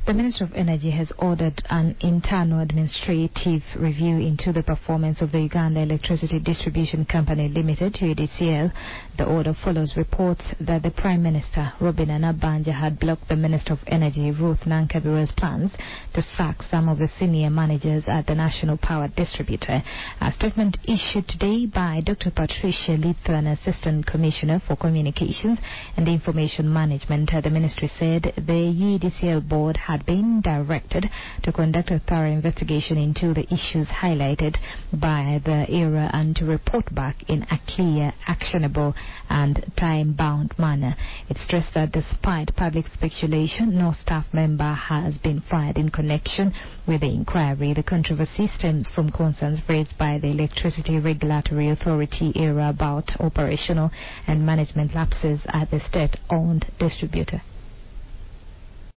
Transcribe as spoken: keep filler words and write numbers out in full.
The Minister of Energy has ordered an internal administrative review into the performance of the Uganda Electricity Distribution Company Limited, U E D C L. The order follows reports that the Prime Minister, Robin Anabanja, had blocked the Minister of Energy, Ruth Nankabira's plans to sack some of the senior managers at the National Power Distributor. A statement issued today by Doctor Patricia Litho, an Assistant Commissioner for Communications and Information Management at the Ministry, said the U E D C L board had been directed to conduct a thorough investigation into the issues highlighted by the era and to report back in a clear, actionable and time-bound manner. It stressed that despite public speculation, no staff member has been fired in connection with the inquiry. The controversy stems from concerns raised by the Electricity Regulatory Authority era about operational and management lapses at the state-owned distributor.